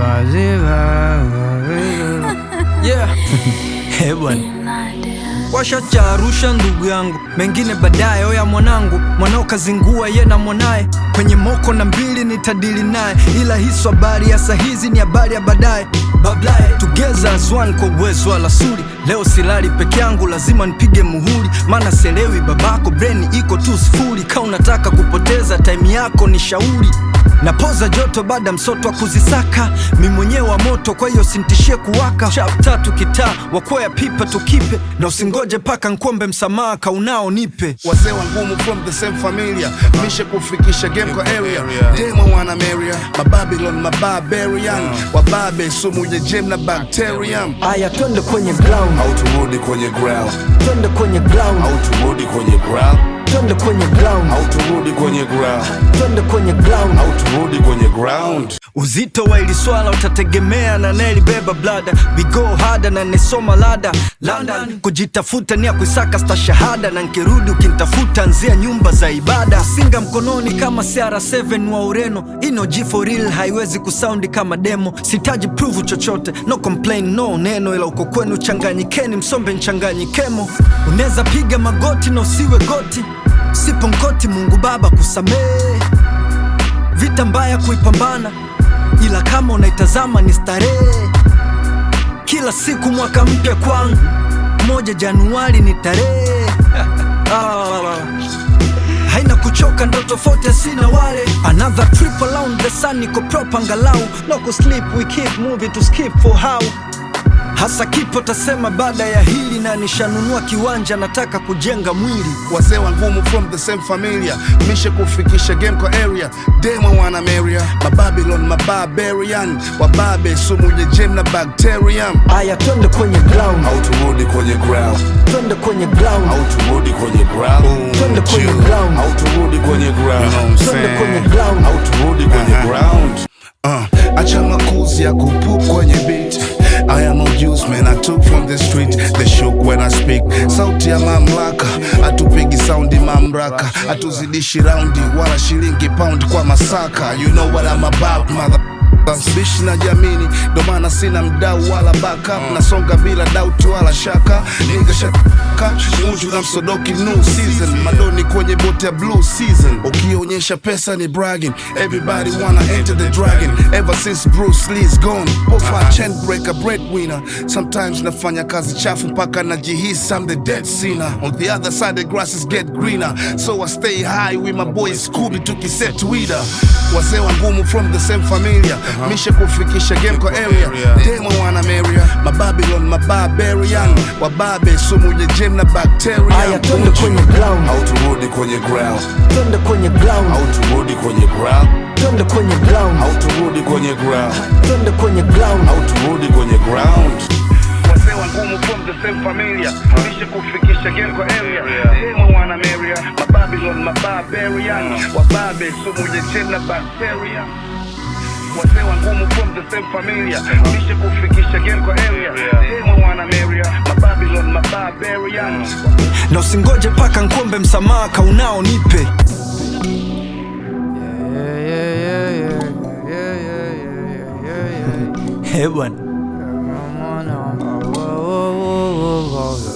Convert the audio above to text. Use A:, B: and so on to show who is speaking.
A: Yeah. Bwana, washacha Arusha ndugu yangu, mengine baadaye. Oya mwanangu, mwanao kazingua ye na mwanaye, kwenye moko na mbili nitadili naye, ila hiso habari ya sahizi ni habari ya baadaye. Bablaye together as one kwa uwezo wa lasuri. Leo silali peke yangu, lazima nipige muhuri, maana selewi babako brain iko tu sifuri. Ka unataka kupoteza time yako ni shauri, napoza joto baada msoto wa kuzisaka, mi mwenyewe wa moto kwa hiyo sintishie kuwaka. Chap tatu kitaa wakwea pipa tukipe, na usingoje paka nkuombe msamaha kaunao nipe.
B: Wazee wa ngumu from the same familia, mishe kufikisha game kwa area. Demo wana Maria, Babylon, Barbarian, wababe sumu ya gem na bacterium.
A: Aya twende kwenye ground,
B: au turudi kwenye ground.
A: twende kwenye ground,
B: au turudi kwenye ground.
A: twende kwenye ground,
B: au turudi kwenye ground.
A: twende kwenye ground,
B: au turudi kwenye ground.
A: Uzito wa ili swala utategemea na nelibeba blada. We go harder na nesoma lada London, kujitafuta ni ya kuisaka sta shahada, na nkirudi ukintafuta nzia nyumba za ibada. Singa mkononi kama CR7 wa Ureno, ino G for real haiwezi kusoundi kama demo. Sitaji prove chochote, no complain no neno, ila uko kwenu changanyikeni msombe nchanganyikemo. Uneza piga magoti na usiwe goti, sipo mkoti Mungu Baba kusamehe. Vita mbaya kuipambana, ila kama unaitazama ni starehe. Kila siku mwaka mpya kwangu, 1 Januari ni tarehe. Haina kuchoka ndo tofauti sina wale. Another trip around the sun, niko proper angalau. No kusleep, we keep moving to skip for how. Hasa kipo tasema baada ya hili, na nishanunua kiwanja nataka kujenga mwili.
B: Wazee wa ngumu from the same familia, mishe kufikisha game kwa area. Demo wana Maria, Babylon, Barbarian, wababe sumu ya gem na bacterium.
A: Aya twende kwenye ground,
B: au turudi kwenye ground.
A: twende kwenye ground,
B: au turudi kwenye ground.
A: twende kwenye ground,
B: au turudi kwenye ground.
A: twende kwenye ground,
B: au turudi kwenye ground. Acha makuzi ya kupoop kwenye beat. I am a used man I took from the street. They shook when I speak. Sauti ya mamlaka, atupigi soundi mamraka, atuzidishi raundi wala shilingi pound kwa masaka. You know what I'm about mother. Bishi na jamini, ndo maana sina mdau wala backup. Nasonga bila doubt wala shaka. Nigga shaka Munju na msodoki new season. Madoni kwenye bote ya blue season. Ukionyesha pesa ni bragging, everybody wanna enter the dragon. Ever since Bruce Lee's gone, Pofa chain breaker breadwinner. Sometimes nafanya kazi chafu mpaka najihisi I'm the dead sinner. On the other side the grasses get greener, so I stay high with my boy Scooby tukiset Twitter. Wazee wa ngumu from the same familia, mishe kufikisha game kwa area. Demo wana Maria, Babylon, Barbarian, wababe sumu ya gem na bacterium.
A: Aya twende kwenye ground,
B: au turudi kwenye ground.
A: twende kwenye ground,
B: au turudi kwenye ground.
A: twende kwenye ground,
B: au turudi kwenye ground.
A: twende kwenye ground,
B: au turudi kwenye ground. Wazee wa ngumu from the same familia, mishe kufikisha game kwa area. Demo wana Maria, Babylon, Barbarian, wababe sumu ya gem na bacterium. Wazee wa ngumu from the same familia, mishe kufikisha game kwa area. Demo wana Maria, Babylon, Barbarian.
A: na usingoje paka nkuombe msamaha kaunao nipe. Bwana.